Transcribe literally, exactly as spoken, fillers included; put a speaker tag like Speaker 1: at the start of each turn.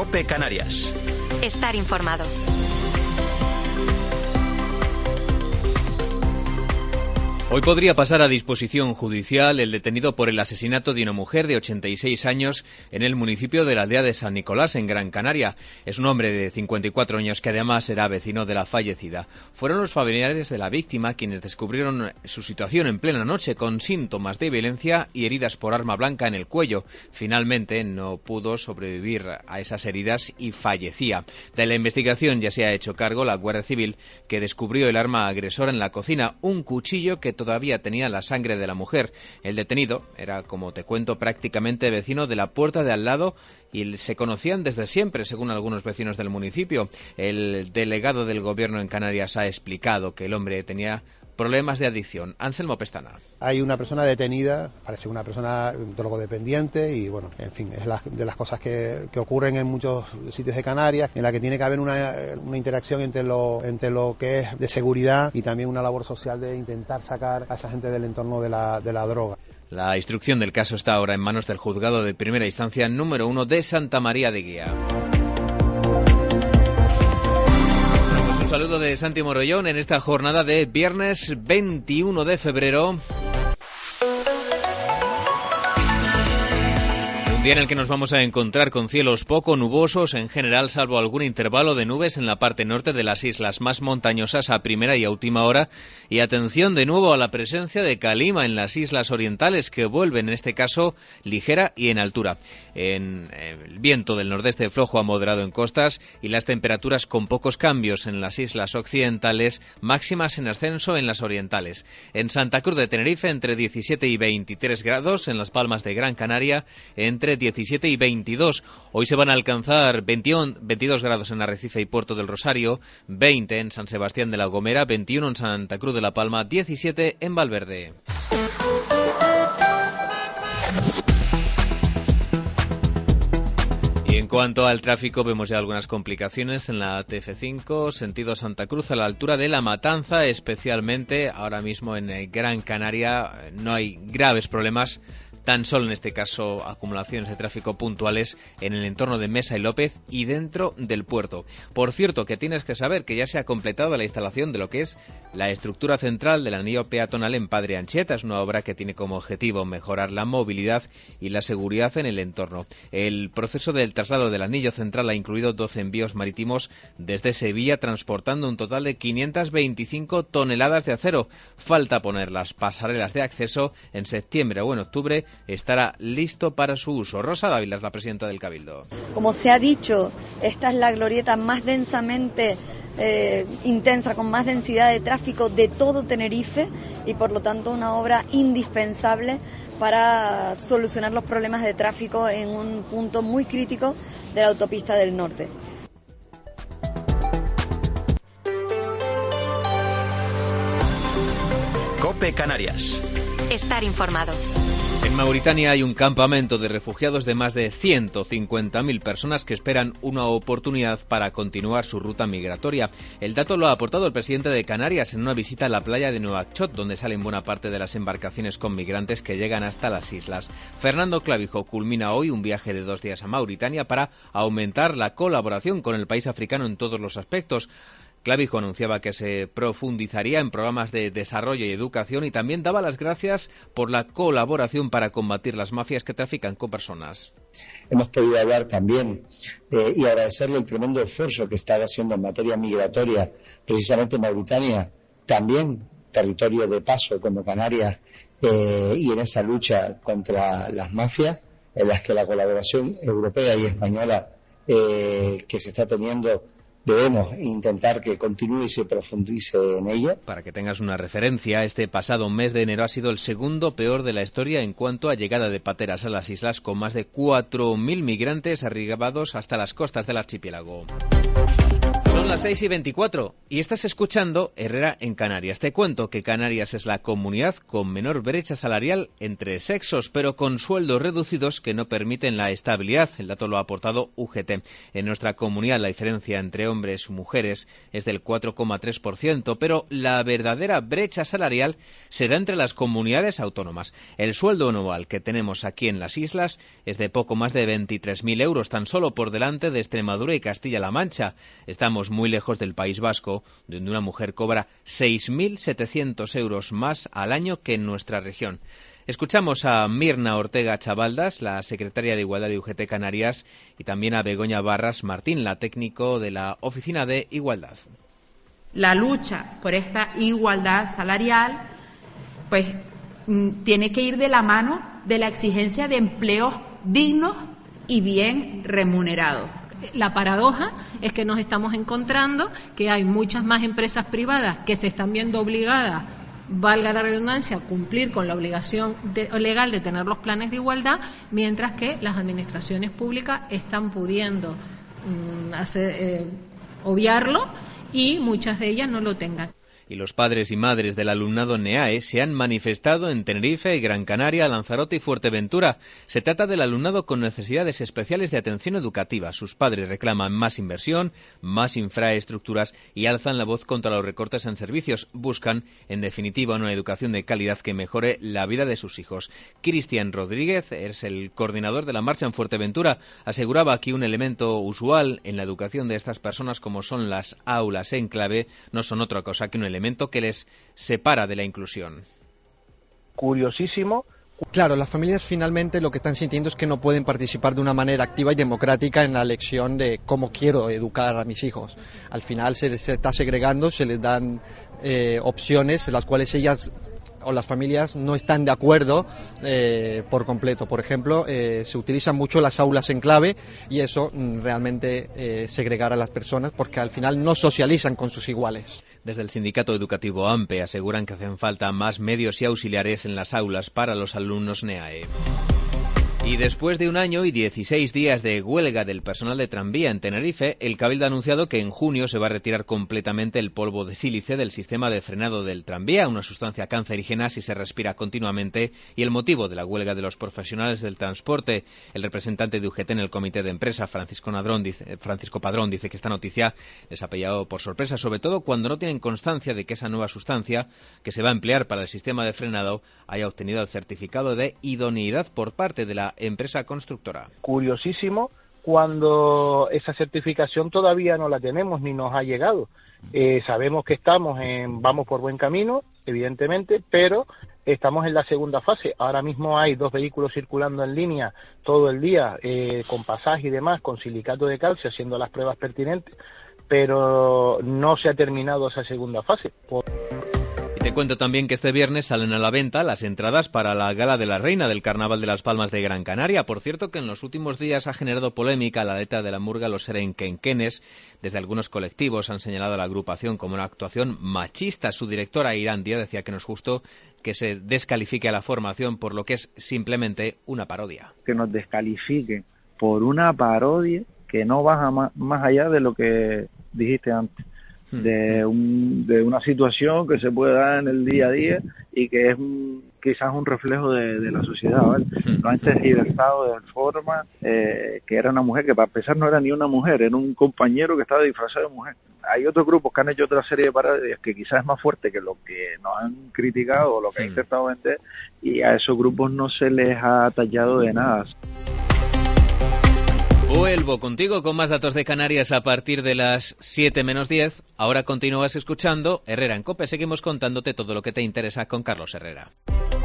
Speaker 1: COPE Canarias.
Speaker 2: Estar informado.
Speaker 3: Hoy podría pasar a disposición judicial el detenido por el asesinato de una mujer de ochenta y seis años en el municipio de la aldea de San Nicolás, en Gran Canaria. Es un hombre de cincuenta y cuatro años que además era vecino de la fallecida. Fueron los familiares de la víctima quienes descubrieron su situación en plena noche con síntomas de violencia y heridas por arma blanca en el cuello. Finalmente no pudo sobrevivir a esas heridas y fallecía. De la investigación ya se ha hecho cargo la Guardia Civil, que descubrió el arma agresora en la cocina, un cuchillo que todavía tenía la sangre de la mujer. El detenido era, como te cuento, prácticamente vecino de la puerta de al lado y se conocían desde siempre, según algunos vecinos del municipio. El delegado del Gobierno en Canarias ha explicado que el hombre tenía problemas de adicción. Anselmo Pestana.
Speaker 4: Hay una persona detenida, parece una persona drogodependiente y, bueno, en fin, es la, de las cosas que, que ocurren en muchos sitios de Canarias, en la que tiene que haber una, una interacción entre lo, entre lo que es de seguridad y también una labor social de intentar sacar a esa gente del entorno de la, de la droga.
Speaker 3: La instrucción del caso está ahora en manos del Juzgado de Primera Instancia número uno de Santa María de Guía. Un saludo de Santi Morollón en esta jornada de viernes veintiuno de febrero. Un día en el que nos vamos a encontrar con cielos poco nubosos en general, salvo algún intervalo de nubes en la parte norte de las islas más montañosas a primera y a última hora. Y atención de nuevo a la presencia de calima en las islas orientales, que vuelven en este caso ligera y en altura. En el viento del nordeste flojo a moderado en costas y las temperaturas con pocos cambios en las islas occidentales, máximas en ascenso en las orientales. En Santa Cruz de Tenerife entre diecisiete y veintitrés grados, en Las Palmas de Gran Canaria entre diecisiete y veintidós. Hoy se van a alcanzar veintiuno, veintidós grados en Arrecife y Puerto del Rosario, veinte en San Sebastián de la Gomera, veintiuno en Santa Cruz de la Palma, diecisiete en Valverde. Y en cuanto al tráfico, vemos ya algunas complicaciones en la T F cinco, sentido Santa Cruz, a la altura de La Matanza, especialmente ahora mismo en Gran Canaria. No hay graves problemas, tan solo en este caso acumulaciones de tráfico puntuales en el entorno de Mesa y López y dentro del puerto. Por cierto, que tienes que saber que ya se ha completado la instalación de lo que es la estructura central del anillo peatonal en Padre Anchieta. Es una obra que tiene como objetivo mejorar la movilidad y la seguridad en el entorno. El proceso del traslado del anillo central ha incluido doce envíos marítimos desde Sevilla, transportando un total de quinientas veinticinco toneladas de acero. Falta poner las pasarelas de acceso. En septiembre o en octubre estará listo para su uso. Rosa Dávila es la presidenta del Cabildo.
Speaker 5: Como se ha dicho, esta es la glorieta más densamente eh, intensa, con más densidad de tráfico de todo Tenerife y por lo tanto una obra indispensable para solucionar los problemas de tráfico en un punto muy crítico de la autopista del norte.
Speaker 1: COPE Canarias.
Speaker 2: Estar informado.
Speaker 3: En Mauritania hay un campamento de refugiados de más de ciento cincuenta mil personas que esperan una oportunidad para continuar su ruta migratoria. El dato lo ha aportado el presidente de Canarias en una visita a la playa de Nuakchot, donde salen buena parte de las embarcaciones con migrantes que llegan hasta las islas. Fernando Clavijo culmina hoy un viaje de dos días a Mauritania para aumentar la colaboración con el país africano en todos los aspectos. Clavijo anunciaba que se profundizaría en programas de desarrollo y educación y también daba las gracias por la colaboración para combatir las mafias que trafican con personas.
Speaker 6: Hemos podido hablar también eh, y agradecerle el tremendo esfuerzo que está haciendo en materia migratoria, precisamente Mauritania, también territorio de paso como Canarias, eh, y en esa lucha contra las mafias, en las que la colaboración europea y española eh, que se está teniendo, debemos intentar que continúe y se profundice en ella.
Speaker 3: Para que tengas una referencia, este pasado mes de enero ha sido el segundo peor de la historia en cuanto a llegada de pateras a las islas, con más de cuatro mil migrantes arribados hasta las costas del archipiélago. Son las seis y veinticuatro y estás escuchando Herrera en Canarias. Te cuento que Canarias es la comunidad con menor brecha salarial entre sexos, pero con sueldos reducidos que no permiten la estabilidad. El dato lo ha aportado U G T. En nuestra comunidad la diferencia entre hombres hombres y mujeres es del cuatro coma tres por ciento, pero la verdadera brecha salarial se da entre las comunidades autónomas. El sueldo anual que tenemos aquí en las islas es de poco más de veintitrés mil euros, tan solo por delante de Extremadura y Castilla-La Mancha. Estamos muy lejos del País Vasco, donde una mujer cobra seis mil setecientos euros más al año que en nuestra región. Escuchamos a Mirna Ortega Chavaldas, la secretaria de Igualdad de U G T Canarias, y también a Begoña Barras Martín, la técnico de la Oficina de Igualdad.
Speaker 7: La lucha por esta igualdad salarial, pues, tiene que ir de la mano de la exigencia de empleos dignos y bien remunerados.
Speaker 8: La paradoja es que nos estamos encontrando que hay muchas más empresas privadas que se están viendo obligadas, valga la redundancia, a cumplir con la obligación de, legal de tener los planes de igualdad, mientras que las administraciones públicas están pudiendo mm, hacer, eh, obviarlo y muchas de ellas no lo tengan.
Speaker 3: Y los padres y madres del alumnado NEAE se han manifestado en Tenerife, Gran Canaria, Lanzarote y Fuerteventura. Se trata del alumnado con necesidades especiales de atención educativa. Sus padres reclaman más inversión, más infraestructuras y alzan la voz contra los recortes en servicios. Buscan, en definitiva, una educación de calidad que mejore la vida de sus hijos. Cristian Rodríguez es el coordinador de la marcha en Fuerteventura. Aseguraba que un elemento usual en la educación de estas personas, como son las aulas en clave, no son otra cosa que un elemento que les separa de la inclusión.
Speaker 9: Curiosísimo.
Speaker 10: Claro, las familias finalmente lo que están sintiendo es que no pueden participar de una manera activa y democrática en la elección de cómo quiero educar a mis hijos. Al final se, se está segregando, se les dan eh, opciones en las cuales ellas o las familias no están de acuerdo eh, por completo. Por ejemplo, eh, se utilizan mucho las aulas en clave y eso mm, realmente eh, segregar a las personas porque al final no socializan con sus iguales.
Speaker 3: Desde el sindicato educativo AMPE aseguran que hacen falta más medios y auxiliares en las aulas para los alumnos NEAE. Y después de un año y dieciséis días de huelga del personal de tranvía en Tenerife, el Cabildo ha anunciado que en junio se va a retirar completamente el polvo de sílice del sistema de frenado del tranvía, una sustancia cancerígena si se respira continuamente, y el motivo de la huelga de los profesionales del transporte. El representante de U G T en el comité de empresa, Francisco, Nadrón, dice, Francisco Padrón, dice que esta noticia les ha pillado por sorpresa, sobre todo cuando no tienen constancia de que esa nueva sustancia que se va a emplear para el sistema de frenado haya obtenido el certificado de idoneidad por parte de la empresa constructora.
Speaker 9: Curiosísimo, cuando esa certificación todavía no la tenemos ni nos ha llegado. Eh, sabemos que estamos en, vamos por buen camino, evidentemente, pero estamos en la segunda fase. Ahora mismo hay dos vehículos circulando en línea todo el día, eh, con pasaje y demás, con silicato de calcio, haciendo las pruebas pertinentes, pero no se ha terminado esa segunda fase. Por...
Speaker 3: Te cuento también que este viernes salen a la venta las entradas para la Gala de la Reina del Carnaval de Las Palmas de Gran Canaria. Por cierto, que en los últimos días ha generado polémica la letra de la murga Los Serenquenquenes. Desde algunos colectivos han señalado a la agrupación como una actuación machista. Su directora, Irán Díaz, decía que no es justo que se descalifique a la formación por lo que es simplemente una parodia.
Speaker 11: Que nos descalifique por una parodia que no baja más, más allá de lo que dijiste antes. De, un, de una situación que se puede dar en el día a día y que es un, quizás un reflejo de, de la sociedad, ¿vale? Lo han tergiversado de forma eh, que era una mujer que para empezar no era ni una mujer, era un compañero que estaba disfrazado de mujer. Hay otros grupos que han hecho otra serie de parodias que quizás es más fuerte que lo que nos han criticado o lo que sí. han intentado vender, y a esos grupos no se les ha tallado de nada.
Speaker 3: Vuelvo contigo con más datos de Canarias a partir de las siete menos diez. Ahora continúas escuchando Herrera en COPE. Seguimos contándote todo lo que te interesa con Carlos Herrera.